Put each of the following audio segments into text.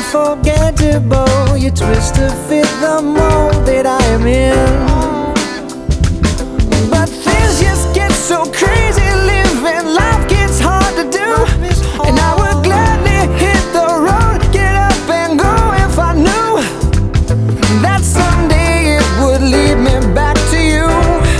unforgettable. You twist to fit the mold that I am in. But things just get so crazy, living life gets hard to do. And I would gladly hit the road, get up and go if I knew that someday it would lead me back to you.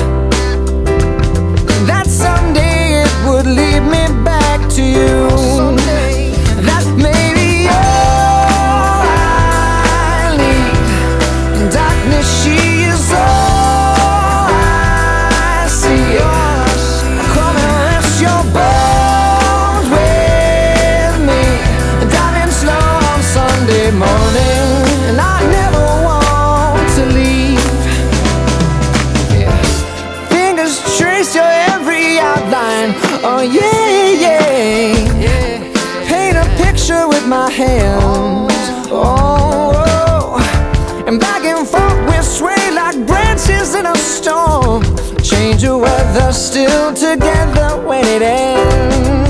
That someday it would lead me back to you. That maybe all I need, darkness, she is all I see. Come and rest your bones with me, driving slow on Sunday morning, and I never want to leave. Fingers trace your every outline. Oh yeah, yeah. Paint a picture with my hands. Oh, and back and forth we sway like branches in a storm. Change the weather, still together when it ends.